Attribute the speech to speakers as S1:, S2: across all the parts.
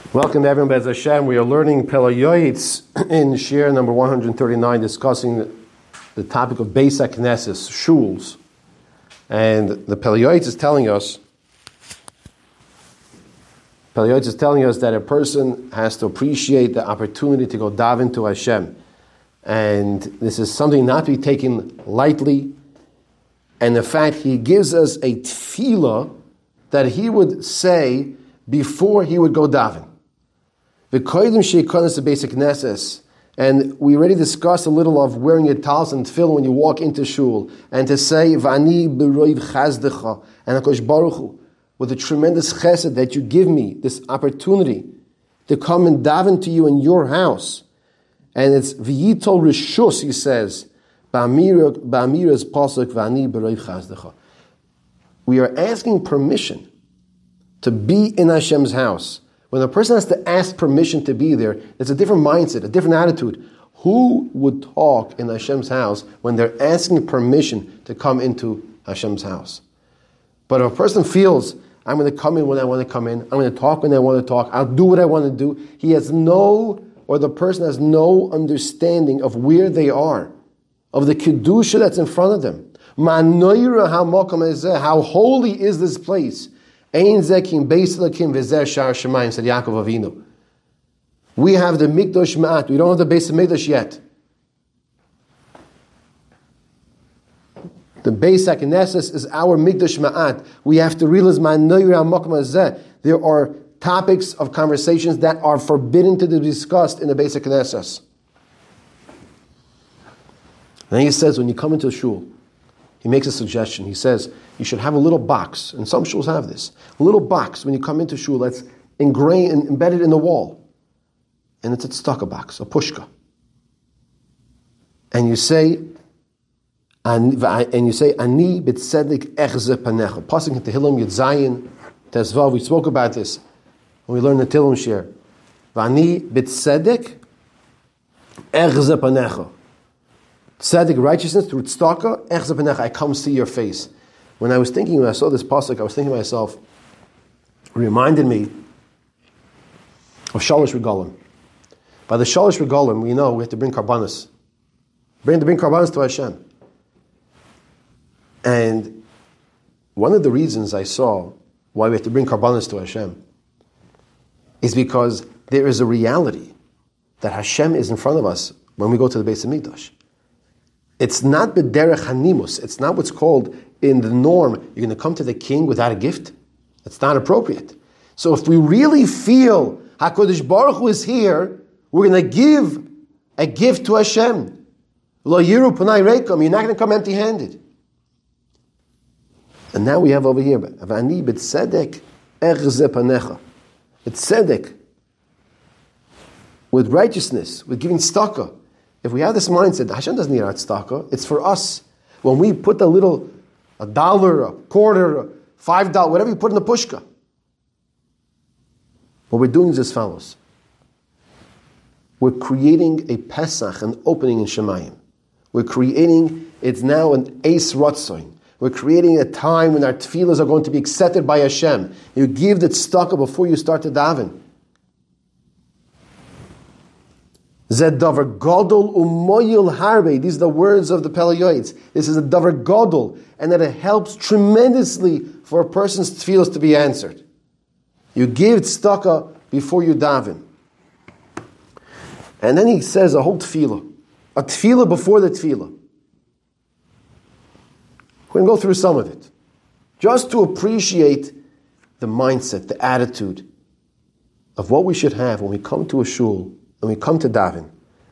S1: Welcome to everyone, Bez Hashem. We are learning Pelayoyitz in Shir number 139, discussing the topic of Beis HaKnesses, shuls. And the Pelayoyitz is telling us that a person has to appreciate the opportunity to go daven to Hashem. And this is something not to be taken lightly. And in fact, he gives us a tefillah that he would say before he would go daven. And we already discussed a little of wearing your talis and tefillin when you walk into shul, and to say Vani b'roiv chazdecha, and HaKadosh Baruch Hu, with the tremendous chesed that you give me this opportunity to come and daven to you in your house. And it's v'yitol rishus, he says, ba'amiras pasuk Vani b'roiv chazdecha. We are asking permission to be in Hashem's house. When a person has to ask permission to be there, it's a different mindset, a different attitude. Who would talk in Hashem's house when they're asking permission to come into Hashem's house? But if a person feels, I'm going to come in when I want to come in, I'm going to talk when I want to talk, I'll do what I want to do, the person has no understanding of where they are, of the kedusha that's in front of them. How holy is this place? Ein zekim beis Elokim v'zeh shar Shemayim, said Yaakov Avinu. We have the Mikdash Ma'at. We don't have the Beis Hamikdash yet. The Beis HaKnesses is our Mikdash Ma'at. We have to realize there are topics of conversations that are forbidden to be discussed in the Beis HaKnesses. Then he says, when you come into a shul, he makes a suggestion. He says, you should have a little box, and some shuls have this, a little box when you come into shul that's ingrained and embedded in the wall. And it's a tzedakah box, a pushka. And you say, Ani b'tzedek echze panecha. Pasuk in Tehillim Yud Zayin Tezvav. We spoke about this when we learned the Tehillim shir. Ani b'tzedek echze panecha. Tzedek, righteousness, through tzedakah, echze panecha, I come see your face. When I saw this pasuk, I was thinking to myself, it reminded me of Shalosh Regalim. By the Shalosh Regalim, we know we have to bring karbanos. Bring karbanos to Hashem. And one of the reasons I saw why we have to bring karbanos to Hashem is because there is a reality that Hashem is in front of us when we go to the Beis Hamikdash. It's not b'derech hanimus. It's not what's called in the norm. You're going to come to the king without a gift. It's not appropriate. So if we really feel HaKadosh Baruch Hu is here, we're going to give a gift to Hashem. Lo yiru panai reikom. You're not going to come empty-handed. And now we have over here, V'ani b'tzedek echze panecha. It's tzedek. With righteousness, with giving tzedakah. If we have this mindset, Hashem doesn't need our tzedakah, it's for us. When we put $1, a quarter, $5, whatever you put in the pushka. What we're doing is as follows. We're creating a Pesach, an opening in Shemayim. It's now an Eis Ratzoin. We're creating a time when our tefillahs are going to be accepted by Hashem. You give the tzedakah before you start to daven. Zed davar gadol umoyil harbe. These are the words of the Pelayoyitz. This is a davar gadol, and that it helps tremendously for a person's tefillos to be answered. You give tzedakah before you daven. And then he says a whole tefillah. A tefillah before the tefillah. We're going to go through some of it. Just to appreciate the mindset, the attitude of what we should have when we come to a shul, when we come to daven.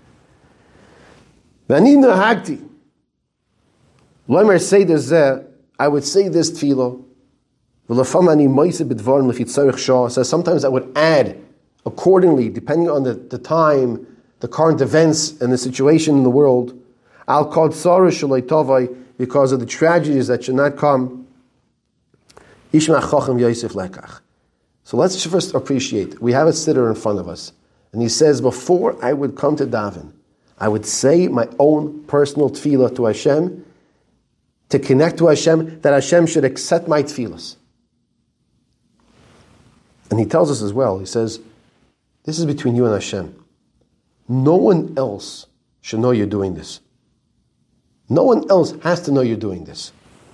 S1: V'ani nahagti. Loimer say zeh, I would say this tefillah. V'lafam ani moise b'dvarim lefi tzarich shah. Says sometimes I would add accordingly, depending on the time, the current events, and the situation in the world. Al kol tzara shalei tovai, because of the tragedies that should not come. Ishma chacham yosef lekach. So let's first appreciate. We have a sitter in front of us. And he says, before I would come to daven, I would say my own personal tefillah to Hashem, to connect to Hashem, that Hashem should accept my tefillahs. And he tells us as well, he says, This is between you and Hashem. No one else should know you're doing this. No one else has to know you're doing this.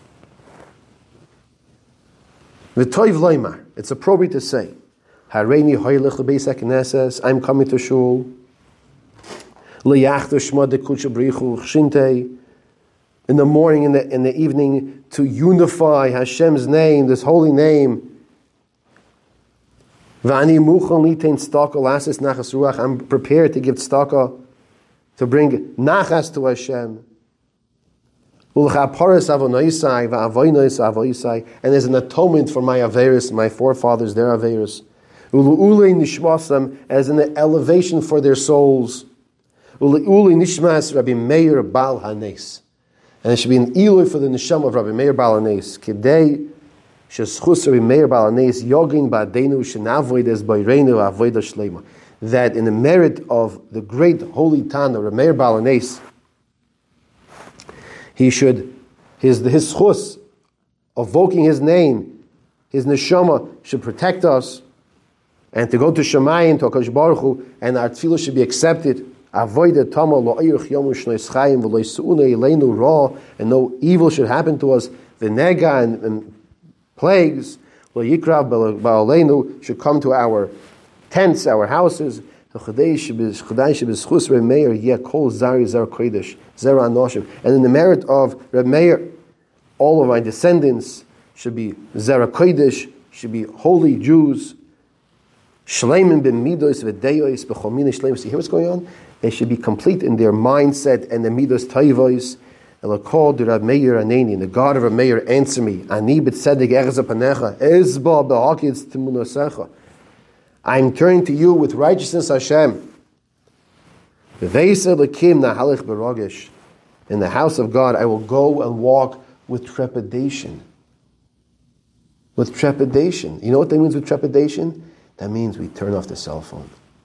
S1: V'toiv loymar. It's appropriate to say, Hareini hoylech l'beis hakneses. I'm coming to shul. L'yachdu shma dekutsha b'richu chshintei. In the morning, in the evening, to unify Hashem's name, this holy name. V'ani muchon litein tzedakah lasis nachas ruach. I'm prepared to give tzedakah, to bring nachas to Hashem. And there's an atonement for my averis, my forefathers, their averis. As an elevation for their souls. Rabbi Meir Baal Hanes. And it should be an eloi for the neshama of Rabbi Meir Baal Hanes. Kidei sheschus Rabbi Meir Baal Hanes yogin ba'adenu shenavoid es ba'irenu avoida shleima. That in the merit of the great holy Tana, Rabbi Meir Baal Hanes, he should, his schus, evoking his name, his neshama should protect us, and to go to Shemayim, to HaKadosh Baruch Hu, and our tefillah should be accepted. Avoid tama lo ayruch yomu shnois chayim v'lo yisu'una eleinu ra, and no evil should happen to us. The nega and plagues lo yikrav ba'aleinu should come to our tents, our houses. And in the merit of Reb Meir, all of my descendants should be Zera Kodesh, should be holy Jews. See, hear what's going on? They should be complete in their mindset and the midos tayvos. And the God of Reb Meir answer me. I'm turning to you with righteousness, Hashem. In the house of God, I will go and walk with trepidation. With trepidation. You know what that means with trepidation? That means we turn off the cell phone.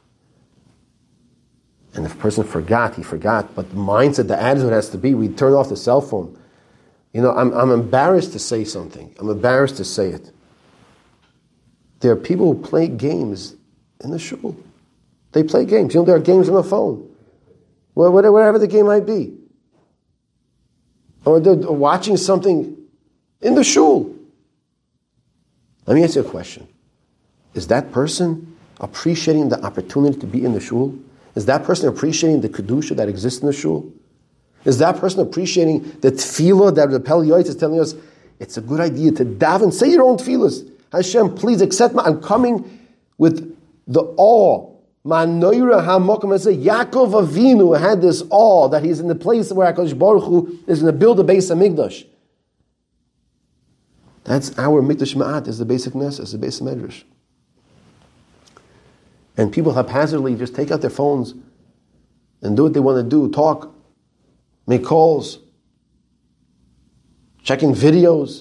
S1: And if a person forgot, he forgot. But the mindset, the attitude has to be, we turn off the cell phone. You know, I'm embarrassed to say something. I'm embarrassed to say it. There are people who play games in the shul. They play games. You know, there are games on the phone. Whatever the game might be. Or they're watching something in the shul. Let me ask you a question. Is that person appreciating the opportunity to be in the shul? Is that person appreciating the kedusha that exists in the shul? Is that person appreciating the tefillah that the Pel Yoetz is telling us? It's a good idea to daven. Say your own tefillahs. Hashem, please accept me. I'm coming with the awe. Manoira HaMokum Yaakov Avinu had this awe that he's in the place where HaKadosh Baruch Hu is going to build a Beis HaMikdash. That's our Mikdash Ma'at, is the basic Knesset, is the Beis HaMedrash. And people haphazardly just take out their phones and do what they want to do, talk, make calls, checking videos,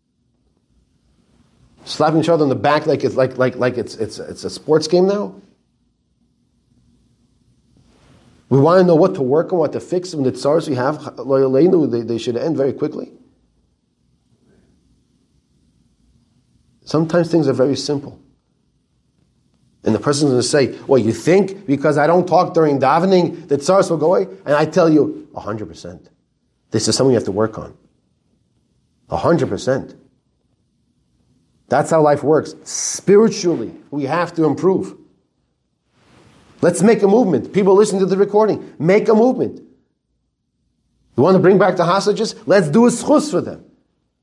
S1: slapping each other on the back like it's it's a sports game now. We want to know what to work on, what to fix. When the tzars we have, they should end very quickly. Sometimes things are very simple. And the person's going to say, well, you think because I don't talk during davening, the tzars will go away? And I tell you, 100%. This is something you have to work on. 100%. That's how life works. Spiritually, we have to improve. Let's make a movement. People listen to the recording. Make a movement. You want to bring back the hostages? Let's do a schus for them.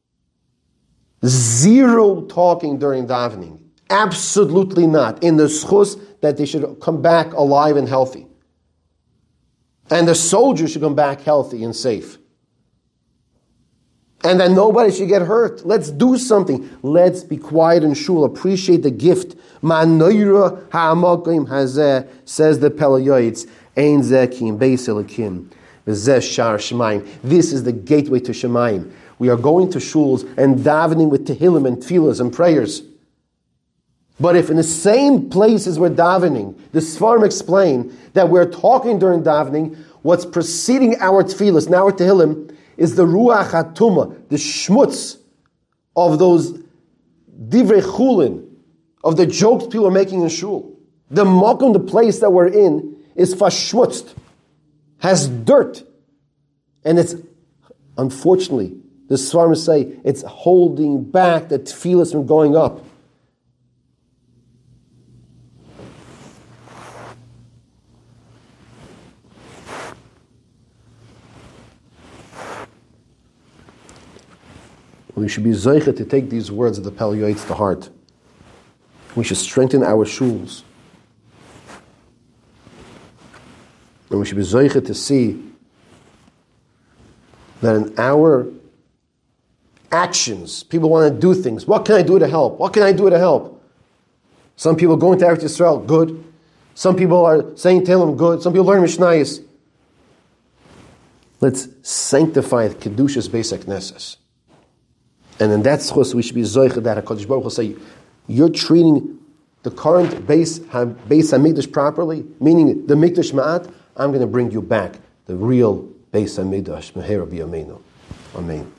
S1: Zero talking during davening. Absolutely not. In the schus that they should come back alive and healthy. And the soldiers should come back healthy and safe. And that nobody should get hurt. Let's do something. Let's be quiet in shul. Appreciate the gift. Ma'noira ha'amakim hazeh, says the Pel Yoetz. Ein zekim beis elikim. V'zeh shar Shemayim. This is the gateway to Shemayim. We are going to shuls and davening with tehillim and tefillahs and prayers. But if in the same places we're davening, the Sfarim explain that we're talking during davening, what's preceding our tefillahs and our tehillim is the ruach hatuma, the shmutz of those divrei chulin, of the jokes people are making in shul. The makom, the place that we're in, is verschmutzt, has dirt, and it's, unfortunately, the Svarim say, it's holding back the tefillas from going up. We should be zeicha to take these words of the Pel Yoetz to heart. We should strengthen our shuls. And we should be zeicha to see that in our actions, people want to do things. What can I do to help? What can I do to help? Some people going to Eretz Yisrael, good. Some people are saying Tehillim, good. Some people learn Mishnayos. Let's sanctify Kedushas Beis HaKnesses. And in that schus, we should be zoicha that HaKadosh Baruch Hu say, you're treating the current Beis HaMikdash properly, meaning the Mikdash Ma'at, I'm going to bring you back the real Beis HaMikdash, Meher B'Yameinu. Amen.